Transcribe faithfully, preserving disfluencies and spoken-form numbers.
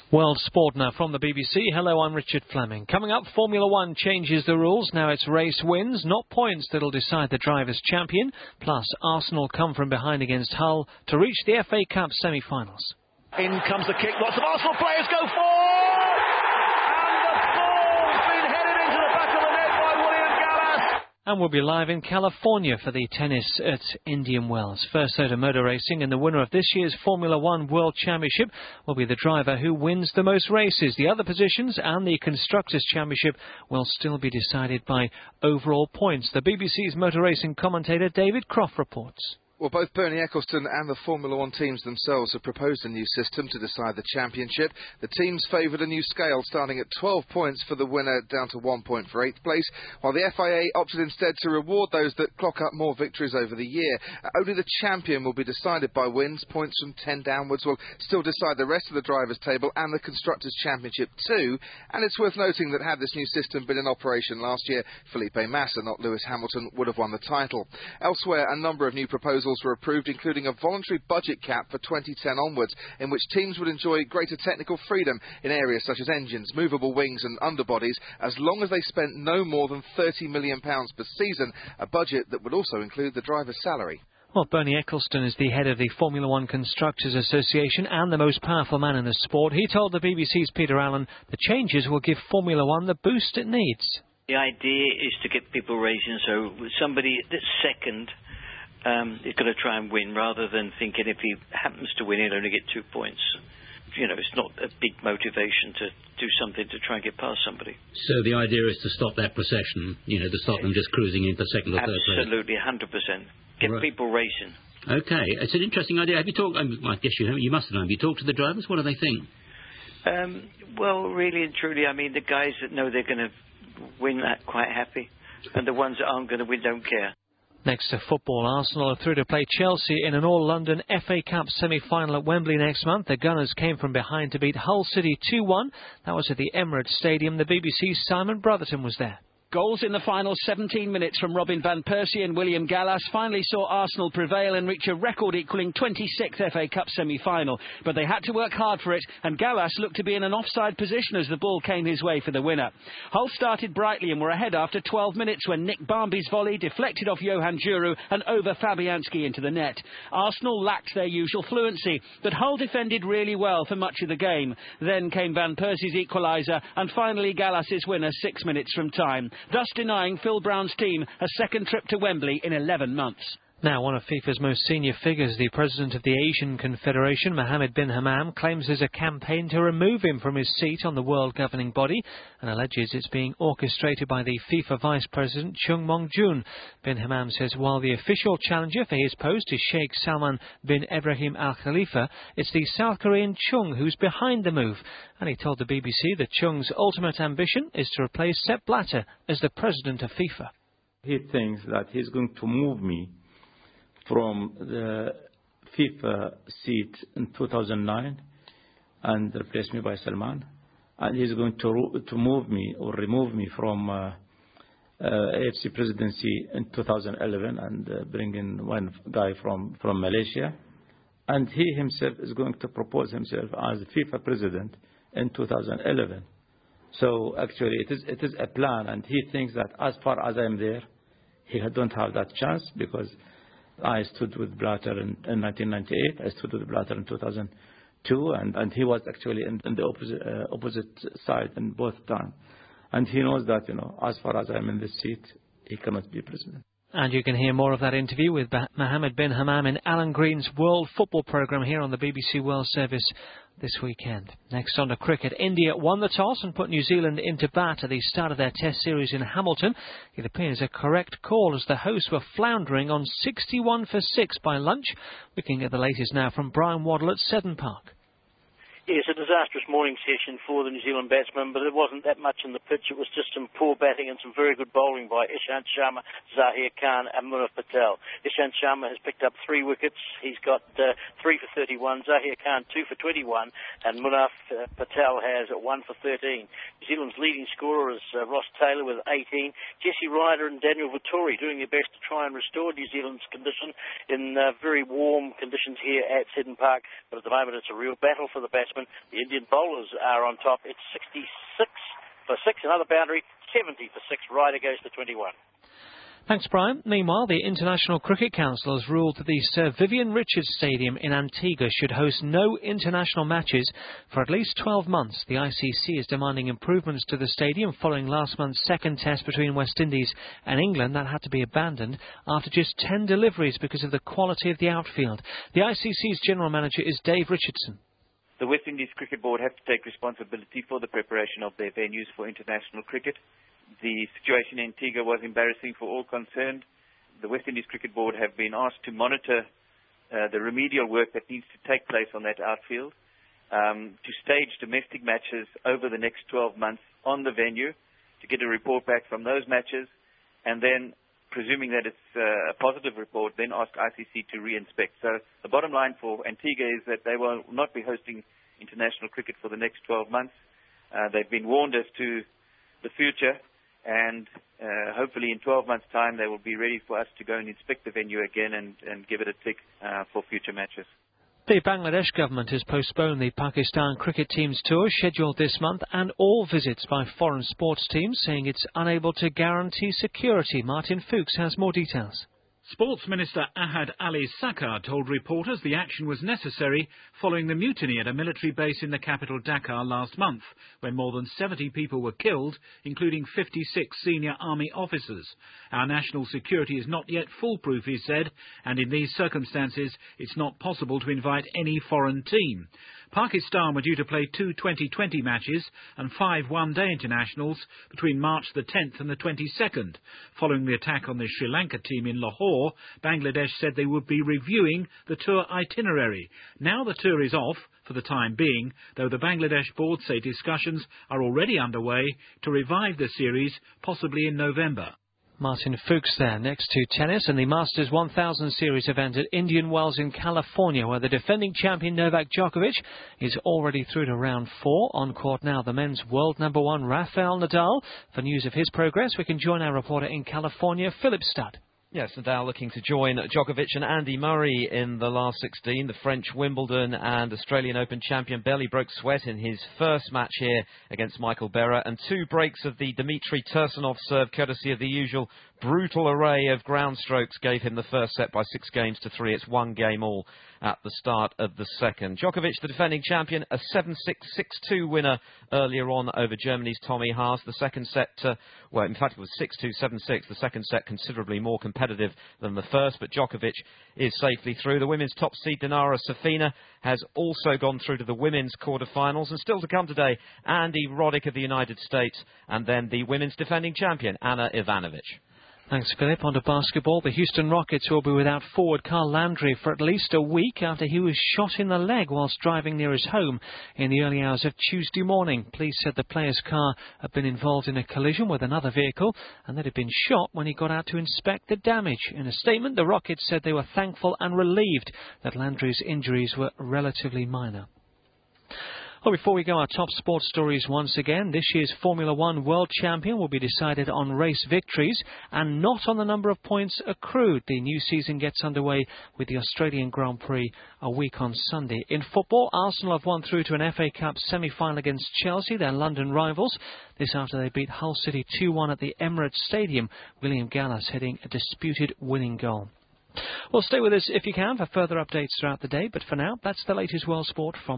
World Sport now from the B B C. Hello, I'm Richard Fleming. Coming up, Formula One changes the rules. Now it's race wins, not points, that'll decide the driver's champion. Plus, Arsenal come from behind against Hull to reach the F A Cup semi-finals. In comes the kick. Lots of Arsenal players go for. And we'll be live in California for the tennis at Indian Wells. First out of motor racing, and the winner of this year's Formula One World Championship will be the driver who wins the most races. The other positions and the Constructors' Championship will still be decided by overall points. The B B C's motor racing commentator David Croft reports. Well, both Bernie Ecclestone and the Formula One teams themselves have proposed a new system to decide the championship. The teams favoured a new scale starting at twelve points for the winner down to one point for eighth place, while the F I A opted instead to reward those that clock up more victories over the year. Only the champion will be decided by wins. Points from ten downwards will still decide the rest of the drivers' table and the Constructors' Championship too. And it's worth noting that had this new system been in operation last year, Felipe Massa, not Lewis Hamilton, would have won the title. Elsewhere, a number of new proposals were approved, including a voluntary budget cap for twenty ten onwards, in which teams would enjoy greater technical freedom in areas such as engines, movable wings and underbodies, as long as they spent no more than thirty million pounds per season, a budget that would also include the driver's salary. Well, Bernie Ecclestone is the head of the Formula One Constructors Association and the most powerful man in the sport. He told the B B C's Peter Allen the changes will give Formula One the boost it needs. The idea is to get people racing, so somebody that's second Um, he's going to try and win rather than thinking if he happens to win, he'll only get two points. You know, it's not a big motivation to do something to try and get past somebody. So the idea is to stop that procession, you know, to stop them just cruising into second or third place. Absolutely, one hundred percent. Get right. People racing. OK, it's an interesting idea. Have you talked, I guess you, you must have done, have you talked to the drivers? What do they think? Um, well, really and truly, I mean, the guys that know they're going to win are quite happy, and the ones that aren't going to win don't care. Next to football, Arsenal are through to play Chelsea in an all-London F A Cup semi-final at Wembley next month. The Gunners came from behind to beat Hull City two one. That was at the Emirates Stadium. The B B C's Simon Brotherton was there. Goals in the final seventeen minutes from Robin van Persie and William Gallas finally saw Arsenal prevail and reach a record-equalling twenty-sixth F A Cup semi-final. But they had to work hard for it, and Gallas looked to be in an offside position as the ball came his way for the winner. Hull started brightly and were ahead after twelve minutes when Nick Barmby's volley deflected off Johan Djuru and over Fabianski into the net. Arsenal lacked their usual fluency, but Hull defended really well for much of the game. Then came Van Persie's equaliser and finally Gallas's winner six minutes from time, thus denying Phil Brown's team a second trip to Wembley in eleven months. Now, one of FIFA's most senior figures, the president of the Asian Confederation, Mohammed bin Hammam, claims there's a campaign to remove him from his seat on the world governing body and alleges it's being orchestrated by the FIFA vice president, Chung Mong-jun. Bin Hammam says while the official challenger for his post is Sheikh Salman bin Ebrahim Al Khalifa, it's the South Korean Chung who's behind the move. And he told the B B C that Chung's ultimate ambition is to replace Sepp Blatter as the president of FIFA. He thinks that he's going to move me from the FIFA seat in two thousand nine and replace me by Salman, and he's going to to move me or remove me from uh, uh, A F C presidency in two thousand eleven and uh, bring in one guy from from Malaysia, and he himself is going to propose himself as FIFA president in two thousand eleven. So actually it is it is a plan, and he thinks that as far as I'm there, he don't have that chance because I stood with Blatter in, in nineteen ninety-eight. I stood with Blatter in two thousand two, and, and he was actually in, in the opposite uh, opposite side in both times. And he knows that, you know, as far as I'm in this seat, he cannot be president. And you can hear more of that interview with Mohammed bin Hammam in Alan Green's World Football programme here on the B B C World Service this weekend. Next on to cricket, India won the toss and put New Zealand into bat at the start of their Test series in Hamilton. It appears a correct call as the hosts were floundering on sixty-one for six by lunch. We can get the latest now from Brian Waddle at Seddon Park. Yes, a disastrous morning session for the New Zealand batsmen, but there wasn't that much in the pitch. It was just some poor batting and some very good bowling by Ishant Sharma, Zahir Khan and Munaf Patel. Ishant Sharma has picked up three wickets. He's got uh, three for thirty-one, Zahir Khan two for twenty-one, and Munaf uh, Patel has one for thirteen. New Zealand's leading scorer is uh, Ross Taylor with eighteen. Jesse Ryder and Daniel Vettori doing their best to try and restore New Zealand's condition in uh, very warm conditions here at Seddon Park, but at the moment it's a real battle for the batsmen. batsmen. The Indian bowlers are on top. It's sixty-six for six, another boundary, seventy for six. Ryder goes to twenty-one. Thanks, Brian. Meanwhile, the International Cricket Council has ruled that the Sir Vivian Richards Stadium in Antigua should host no international matches for at least twelve months. The I C C is demanding improvements to the stadium following last month's second test between West Indies and England. That had to be abandoned after just ten deliveries because of the quality of the outfield. The I C C's General Manager is Dave Richardson. The West Indies Cricket Board have to take responsibility for the preparation of their venues for international cricket. The situation in Antigua was embarrassing for all concerned. The West Indies Cricket Board have been asked to monitor uh, the remedial work that needs to take place on that outfield, um, to stage domestic matches over the next twelve months on the venue, to get a report back from those matches, and then, presuming that it's uh, a positive report, then ask I C C to re-inspect. So the bottom line for Antigua is that they will not be hosting international cricket for the next twelve months. Uh, they've been warned as to the future, and uh, hopefully in twelve months' time they will be ready for us to go and inspect the venue again and, and give it a tick uh, for future matches. The Bangladesh government has postponed the Pakistan cricket team's tour scheduled this month and all visits by foreign sports teams, saying it's unable to guarantee security. Martin Fuchs has more details. Sports Minister Ahad Ali Sakar told reporters the action was necessary following the mutiny at a military base in the capital Dhaka last month, when more than seventy people were killed, including fifty-six senior army officers. Our national security is not yet foolproof, he said, and in these circumstances it's not possible to invite any foreign team. Pakistan were due to play two twenty twenty matches and five one-day internationals between March the tenth and the twenty-second. Following the attack on the Sri Lanka team in Lahore, Bangladesh said they would be reviewing the tour itinerary. Now the tour is off for the time being, though the Bangladesh board say discussions are already underway to revive the series, possibly in November. Martin Fuchs there. Next to tennis and the Masters one thousand series event at Indian Wells in California, where the defending champion Novak Djokovic is already through to round four. On court now, the men's world number one Rafael Nadal. For news of his progress, we can join our reporter in California, Philip Studd. Yes, Nadal looking to join Djokovic and Andy Murray in the last sixteen. The French Wimbledon and Australian Open champion barely broke sweat in his first match here against Michael Berra, and two breaks of the Dmitry Tursunov serve, courtesy of the usual brutal array of ground strokes, gave him the first set by six games to three. It's one game all at the start of the second. Djokovic, the defending champion, a seven six, six two winner earlier on over Germany's Tommy Haas. The second set, uh, well, in fact, it was six two, seven six. The second set considerably more competitive than the first, but Djokovic is safely through. The women's top seed, Dinara Safina, has also gone through to the women's quarterfinals. And still to come today, Andy Roddick of the United States, and then the women's defending champion, Anna Ivanovic. Thanks, Philip. On to basketball. The Houston Rockets will be without forward Carl Landry for at least a week after he was shot in the leg whilst driving near his home in the early hours of Tuesday morning. Police said the player's car had been involved in a collision with another vehicle and that had been shot when he got out to inspect the damage. In a statement, the Rockets said they were thankful and relieved that Landry's injuries were relatively minor. Well, before we go, our top sports stories once again. This year's Formula One World Champion will be decided on race victories and not on the number of points accrued. The new season gets underway with the Australian Grand Prix a week on Sunday. In football, Arsenal have won through to an F A Cup semi-final against Chelsea, their London rivals. This after they beat Hull City two one at the Emirates Stadium. William Gallas heading a disputed winning goal. Well, stay with us if you can for further updates throughout the day, but for now, that's the latest world sport from